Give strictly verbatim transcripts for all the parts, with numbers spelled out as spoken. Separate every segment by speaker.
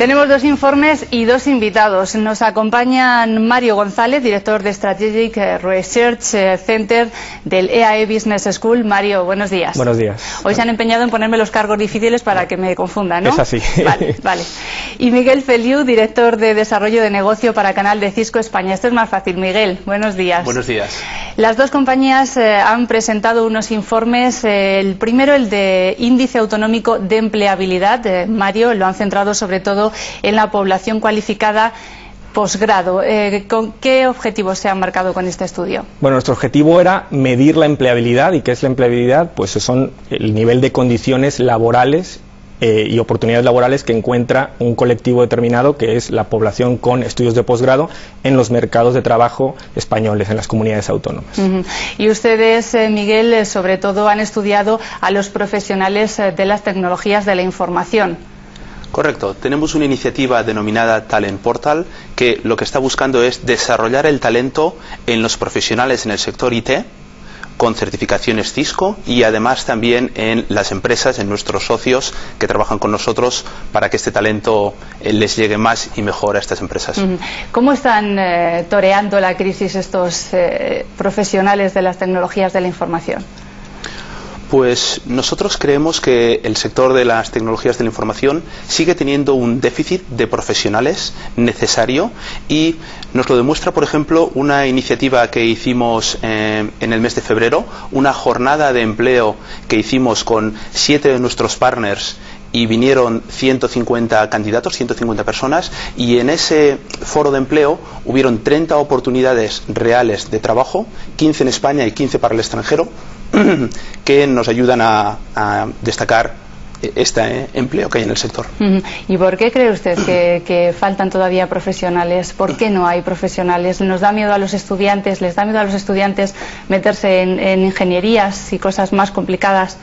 Speaker 1: Tenemos dos informes y dos invitados. Nos acompañan Mario González, director de Strategic Research Center del E A E Business School. Mario, buenos días.
Speaker 2: Buenos días.
Speaker 1: Hoy se han empeñado en ponerme los cargos difíciles para que me confundan, ¿no?
Speaker 2: Es así.
Speaker 1: Vale, vale. Y Miguel Feliu, director de Desarrollo de Negocio para Canal de Cisco España. Esto es más fácil. Miguel, buenos días.
Speaker 3: Buenos días.
Speaker 1: Las dos compañías eh, han presentado unos informes. Eh, el primero, el de Índice Autonómico de Empleabilidad. Eh, Mario, lo han centrado sobre todo en la población cualificada posgrado. Eh, ¿Con qué objetivos se han marcado con este estudio?
Speaker 2: Bueno, nuestro objetivo era medir la empleabilidad. ¿Y qué es la empleabilidad? Pues son el nivel de condiciones laborales eh, y oportunidades laborales que encuentra un colectivo determinado, que es la población con estudios de posgrado, en los mercados de trabajo españoles, en las comunidades autónomas.
Speaker 1: Uh-huh. Y ustedes, eh, Miguel, eh, sobre todo han estudiado a los profesionales eh, de las tecnologías de la información.
Speaker 3: Correcto. Tenemos una iniciativa denominada Talent Portal que lo que está buscando es desarrollar el talento en los profesionales en el sector I T con certificaciones Cisco y además también en las empresas, en nuestros socios que trabajan con nosotros para que este talento eh, les llegue más y mejor a estas empresas.
Speaker 1: ¿Cómo están eh, toreando la crisis estos eh, profesionales de las tecnologías de la información?
Speaker 3: Pues nosotros creemos que el sector de las tecnologías de la información sigue teniendo un déficit de profesionales necesario y nos lo demuestra, por ejemplo, una iniciativa que hicimos eh, en el mes de febrero, una jornada de empleo que hicimos con siete de nuestros partners y vinieron ciento cincuenta candidatos, ciento cincuenta personas, y en ese foro de empleo hubieron treinta oportunidades reales de trabajo, quince en España y quince para el extranjero, que nos ayudan a, a destacar este empleo que hay en el sector.
Speaker 1: ¿Y por qué cree usted que, que faltan todavía profesionales? ¿Por qué no hay profesionales? ¿Nos da miedo a los estudiantes? ¿Les da miedo a los estudiantes meterse en, en ingenierías y cosas más complicadas?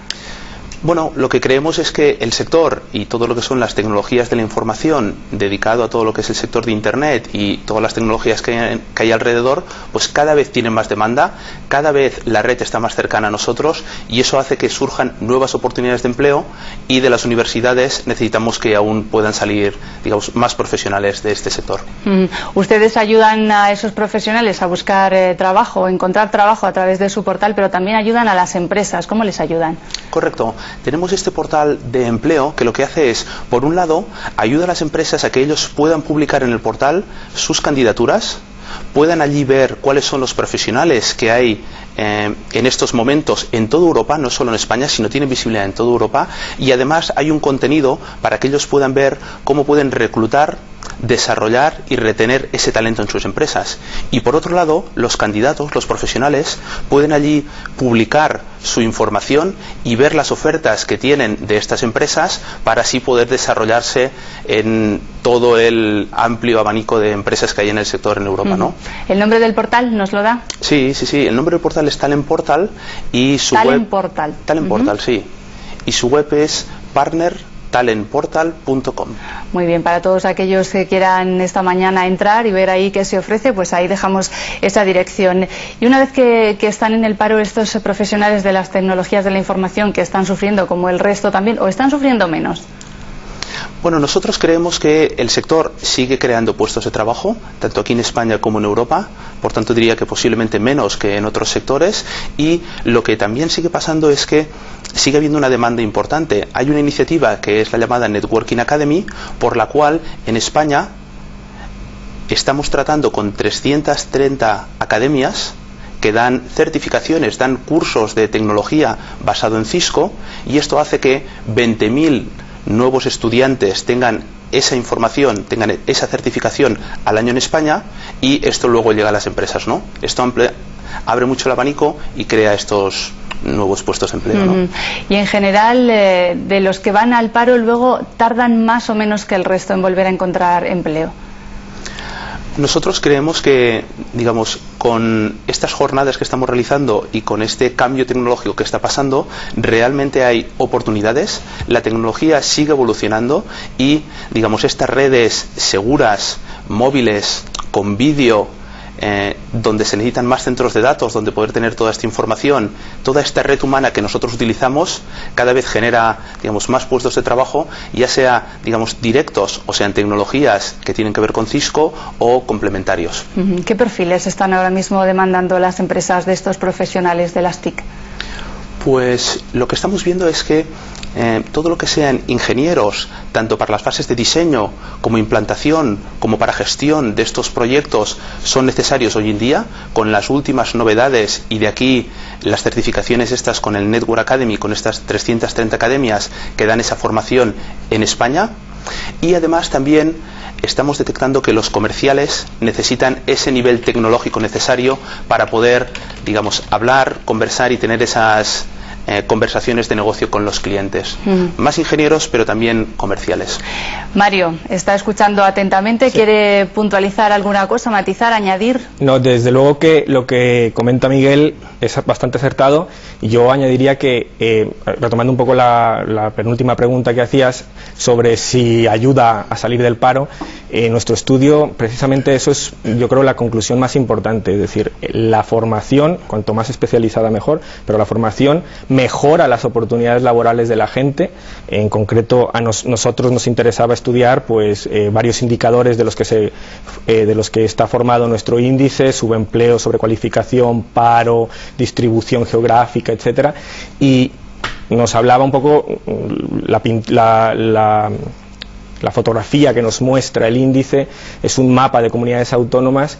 Speaker 3: Bueno, lo que creemos es que el sector y todo lo que son las tecnologías de la información dedicado a todo lo que es el sector de Internet y todas las tecnologías que hay, que hay alrededor, pues cada vez tienen más demanda, cada vez la red está más cercana a nosotros y eso hace que surjan nuevas oportunidades de empleo y de las universidades necesitamos que aún puedan salir, digamos, más profesionales de este sector.
Speaker 1: Mm. ¿Ustedes ayudan a esos profesionales a buscar eh, trabajo, a encontrar trabajo a través de su portal, pero también ayudan a las empresas? ¿Cómo les ayudan?
Speaker 3: Correcto. Tenemos este portal de empleo que lo que hace es, por un lado, ayuda a las empresas a que ellos puedan publicar en el portal sus candidaturas, puedan allí ver cuáles son los profesionales que hay eh, en estos momentos en toda Europa, no solo en España, sino tienen visibilidad en toda Europa, y además hay un contenido para que ellos puedan ver cómo pueden reclutar, desarrollar y retener ese talento en sus empresas. Y por otro lado, los candidatos, los profesionales, pueden allí publicar su información y ver las ofertas que tienen de estas empresas para así poder desarrollarse en todo el amplio abanico de empresas que hay en el sector en Europa, ¿no?
Speaker 1: ¿El nombre del portal nos lo da?
Speaker 3: Sí, sí, sí. El nombre del portal es Talent Portal y su
Speaker 1: Talent
Speaker 3: web...
Speaker 1: Portal.
Speaker 3: Talent Portal, uh-huh. Sí. Y su web es partner talent portal punto com.
Speaker 1: Muy bien, para todos aquellos que quieran esta mañana entrar y ver ahí qué se ofrece, pues ahí dejamos esa dirección. Y una vez que, que están en el paro estos profesionales de las tecnologías de la información que están sufriendo como el resto también, ¿o están sufriendo menos?
Speaker 3: Bueno, nosotros creemos que el sector sigue creando puestos de trabajo, tanto aquí en España como en Europa, por tanto diría que posiblemente menos que en otros sectores, y lo que también sigue pasando es que sigue habiendo una demanda importante. Hay una iniciativa que es la llamada Networking Academy, por la cual en España estamos tratando con trescientas treinta academias que dan certificaciones, dan cursos de tecnología basado en Cisco, y esto hace que veinte mil nuevos estudiantes tengan esa información, tengan esa certificación al año en España, y esto luego llega a las empresas, ¿no? Esto amplía, abre mucho el abanico y crea estos nuevos puestos de empleo, ¿no?
Speaker 1: Uh-huh. Y en general, eh, de los que van al paro, luego tardan más o menos que el resto en volver a encontrar empleo.
Speaker 3: Nosotros creemos que, digamos, con estas jornadas que estamos realizando y con este cambio tecnológico que está pasando, realmente hay oportunidades, la tecnología sigue evolucionando y, digamos, estas redes seguras, móviles, con vídeo, eh, donde se necesitan más centros de datos, donde poder tener toda esta información, toda esta red humana que nosotros utilizamos, cada vez genera, digamos, más puestos de trabajo, ya sea, digamos, directos, o sea, en tecnologías que tienen que ver con Cisco o complementarios.
Speaker 1: ¿Qué perfiles están ahora mismo demandando las empresas de estos profesionales de las T I C?
Speaker 3: Pues lo que estamos viendo es que eh, todo lo que sean ingenieros, tanto para las fases de diseño como implantación, como para gestión de estos proyectos, son necesarios hoy en día, con las últimas novedades, y de aquí las certificaciones estas con el Network Academy, con estas trescientas treinta academias que dan esa formación en España. Y además también estamos detectando que los comerciales necesitan ese nivel tecnológico necesario para poder, digamos, hablar, conversar y tener esas eh, conversaciones de negocio con los clientes. Mm. Más ingenieros, pero también comerciales.
Speaker 1: Mario, está escuchando atentamente. Sí. ¿Quiere puntualizar alguna cosa, matizar, añadir?
Speaker 2: No, desde luego que lo que comenta Miguel es bastante acertado. Y yo añadiría que, eh, retomando un poco la, la penúltima pregunta que hacías sobre si ayuda a salir del paro, eh, nuestro estudio, precisamente eso es, yo creo, la conclusión más importante. Es decir, la formación, cuanto más especializada mejor, pero la formación mejora las oportunidades laborales de la gente. En concreto, a nos, nosotros nos interesaba estudiar pues eh, varios indicadores de los que se eh, de los que está formado nuestro índice: subempleo, sobrecualificación, paro, distribución geográfica, etcétera, y nos hablaba un poco la, la, la, la fotografía que nos muestra el índice. Es un mapa de comunidades autónomas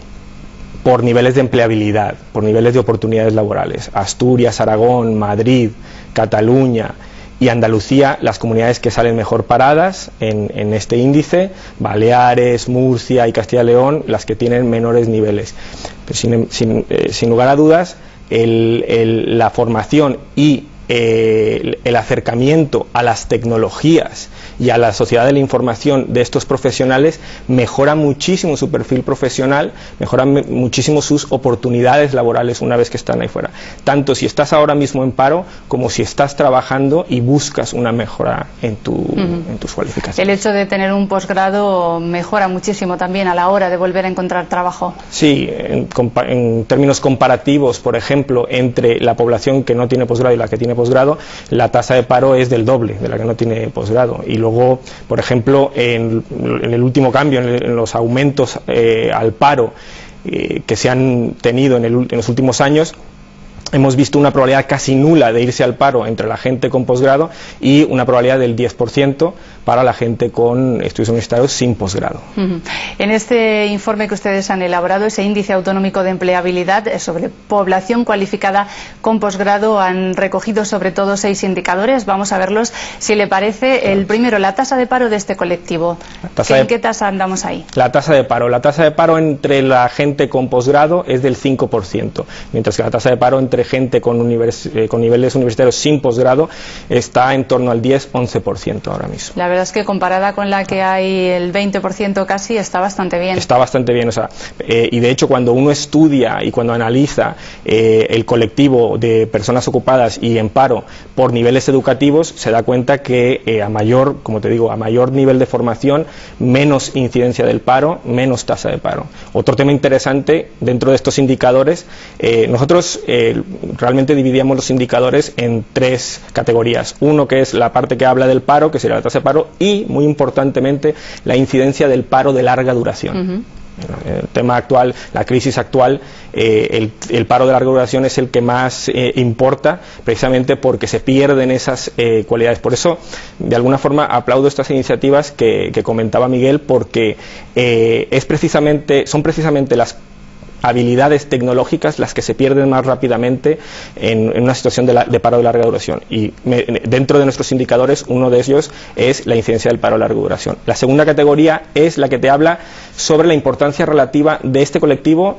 Speaker 2: por niveles de empleabilidad, por niveles de oportunidades laborales. Asturias, Aragón, Madrid, Cataluña y Andalucía, las comunidades que salen mejor paradas en, en este índice. Baleares, Murcia y Castilla y León, las que tienen menores niveles. Pero sin, sin, eh, sin lugar a dudas, el, el, la formación y eh, el, el acercamiento a las tecnologías y a la sociedad de la información de estos profesionales mejora muchísimo su perfil profesional, mejora muchísimo sus oportunidades laborales una vez que están ahí fuera, tanto si estás ahora mismo en paro como si estás trabajando y buscas una mejora en, tu, uh-huh. en tus cualificaciones.
Speaker 1: El hecho de tener un posgrado mejora muchísimo también a la hora de volver a encontrar trabajo.
Speaker 2: Sí, en, en términos comparativos, por ejemplo, entre la población que no tiene posgrado y la que tiene posgrado, la tasa de paro es del doble de la que no tiene posgrado. Y luego Luego, por ejemplo, en, en el último cambio, en, el, en los aumentos eh, al paro eh, que se han tenido en, el, en los últimos años, hemos visto una probabilidad casi nula de irse al paro entre la gente con posgrado y una probabilidad del diez por ciento para la gente con estudios universitarios sin posgrado.
Speaker 1: Uh-huh. En este informe que ustedes han elaborado, ese índice autonómico de empleabilidad sobre población cualificada con posgrado, han recogido sobre todo seis indicadores. Vamos a verlos, si le parece. El primero, la tasa de paro de este colectivo. ¿En de... qué tasa andamos ahí?
Speaker 2: La tasa de paro. La tasa de paro entre la gente con posgrado es del cinco por ciento, mientras que la tasa de paro entre gente con, univers... eh, con niveles universitarios sin posgrado está en torno al diez a once por ciento ahora mismo.
Speaker 1: La verdad es que comparada con la que hay el veinte por ciento casi, está bastante bien.
Speaker 2: Está bastante bien, o sea, eh, y de hecho cuando uno estudia y cuando analiza eh, el colectivo de personas ocupadas y en paro por niveles educativos, se da cuenta que eh, a mayor, como te digo, a mayor nivel de formación, menos incidencia del paro, menos tasa de paro. Otro tema interesante dentro de estos indicadores, eh, nosotros eh, realmente dividíamos los indicadores en tres categorías. Uno que es la parte que habla del paro, que sería la tasa de paro, y, muy importantemente, la incidencia del paro de larga duración. Uh-huh. El tema actual, la crisis actual, eh, el, el paro de larga duración es el que más eh, importa, precisamente porque se pierden esas eh, cualidades. Por eso, de alguna forma, aplaudo estas iniciativas que, que comentaba Miguel, porque eh, es precisamente, son precisamente las habilidades tecnológicas las que se pierden más rápidamente en, en una situación de, la, de paro de larga duración, y me, dentro de nuestros indicadores uno de ellos es la incidencia del paro de larga duración. La segunda categoría es la que te habla sobre la importancia relativa de este colectivo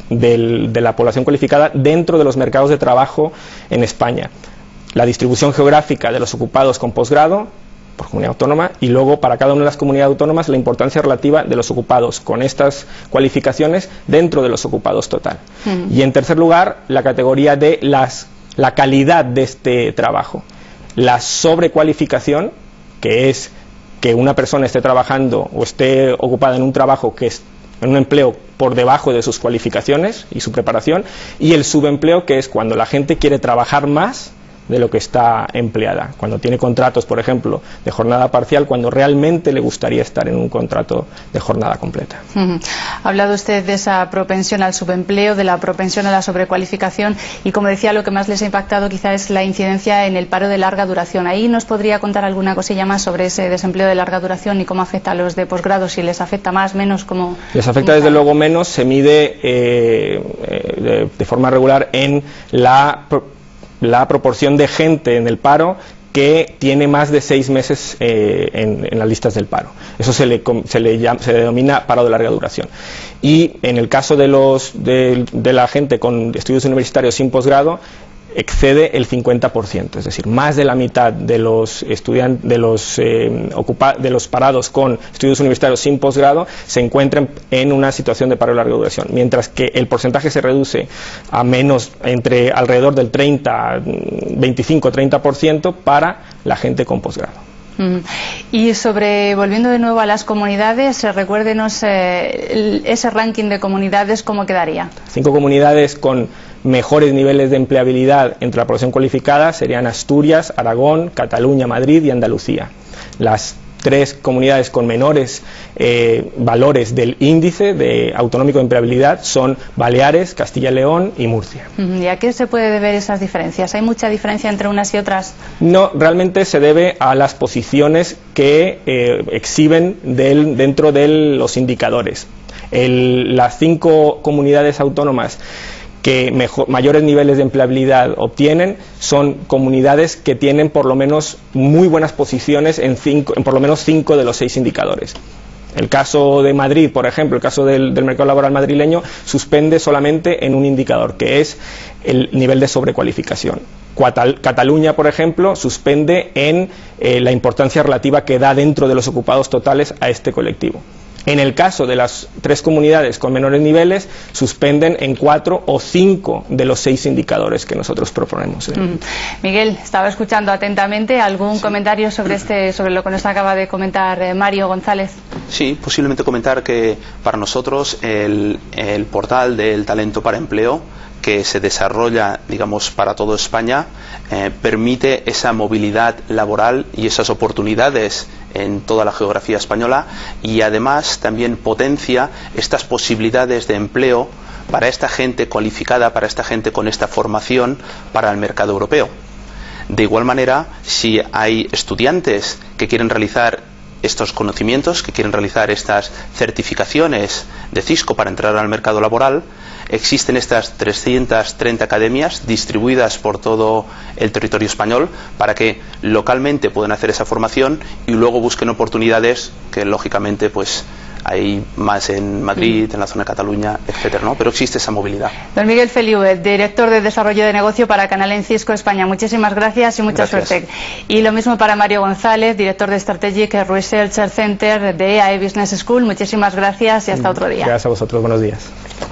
Speaker 2: del, de la población cualificada dentro de los mercados de trabajo en España, la distribución geográfica de los ocupados con posgrado por comunidad autónoma, y luego para cada una de las comunidades autónomas la importancia relativa de los ocupados con estas cualificaciones dentro de los ocupados total. Uh-huh. Y en tercer lugar, la categoría de las, la calidad de este trabajo, la sobrecualificación, que es que una persona esté trabajando o esté ocupada en un trabajo que es en un empleo por debajo de sus cualificaciones y su preparación, y el subempleo, que es cuando la gente quiere trabajar más de lo que está empleada, cuando tiene contratos, por ejemplo, de jornada parcial, cuando realmente le gustaría estar en un contrato de jornada completa.
Speaker 1: Uh-huh. Ha hablado usted de esa propensión al subempleo, de la propensión a la sobrecualificación, y como decía, lo que más les ha impactado quizá es la incidencia en el paro de larga duración. Ahí nos podría contar alguna cosilla más sobre ese desempleo de larga duración y cómo afecta a los de posgrado, si les afecta más, menos, cómo...
Speaker 2: Les afecta desde luego menos, se mide eh, eh, de, de forma regular en la la proporción de gente en el paro que tiene más de seis meses eh, en, en las listas del paro. Eso se le, se le llama, se le denomina paro de larga duración. Y en el caso de, los, de, de la gente con estudios universitarios sin posgrado, excede el cincuenta por ciento, es decir, más de la mitad de los estudiantes, de los eh, ocupa, de los parados con estudios universitarios sin posgrado se encuentran en una situación de paro de larga duración, mientras que el porcentaje se reduce a menos, entre alrededor del treinta, veinticinco, treinta por ciento para la gente con posgrado.
Speaker 1: Y sobre, volviendo de nuevo a las comunidades, recuérdenos eh, ese ranking de comunidades, ¿cómo quedaría?
Speaker 2: Cinco comunidades con mejores niveles de empleabilidad entre la población cualificada serían Asturias, Aragón, Cataluña, Madrid y Andalucía. Las tres comunidades con menores eh, valores del índice de autonómico de empleabilidad son Baleares, Castilla y León y Murcia.
Speaker 1: ¿Y a qué se puede deber esas diferencias? ¿Hay mucha diferencia entre unas y otras?
Speaker 2: No, realmente se debe a las posiciones que eh, exhiben del, dentro de los indicadores. El, las cinco comunidades autónomas que mejor, mayores niveles de empleabilidad obtienen son comunidades que tienen por lo menos muy buenas posiciones en, cinco, en por lo menos cinco de los seis indicadores. El caso de Madrid, por ejemplo, el caso del, del mercado laboral madrileño, suspende solamente en un indicador, que es el nivel de sobrecualificación. Cataluña, por ejemplo, suspende en eh, la importancia relativa que da dentro de los ocupados totales a este colectivo. En el caso de las tres comunidades con menores niveles, suspenden en cuatro o cinco de los seis indicadores que nosotros proponemos.
Speaker 1: Mm. Miguel, estaba escuchando atentamente. ¿Algún sí. comentario sobre este, sobre lo que nos acaba de comentar eh, Mario González?
Speaker 3: Sí, posiblemente comentar que para nosotros el, el portal del talento para empleo, que se desarrolla, digamos, para toda España, eh, permite esa movilidad laboral y esas oportunidades en toda la geografía española, y además también potencia estas posibilidades de empleo para esta gente cualificada, para esta gente con esta formación para el mercado europeo. De igual manera, si hay estudiantes que quieren realizar estos conocimientos, que quieren realizar estas certificaciones de Cisco para entrar al mercado laboral, existen estas trescientas treinta academias distribuidas por todo el territorio español para que localmente puedan hacer esa formación y luego busquen oportunidades que lógicamente pues hay más en Madrid, en la zona de Cataluña, etcétera, ¿no? Pero existe esa movilidad.
Speaker 1: Don Miguel Feliu, director de Desarrollo de Negocio para Canal en Cisco España. Muchísimas gracias y mucha
Speaker 3: gracias.
Speaker 1: suerte. Y lo mismo para Mario González, director de Strategic Research Center de E A E Business School. Muchísimas gracias y hasta otro día.
Speaker 2: Gracias a vosotros. Buenos días.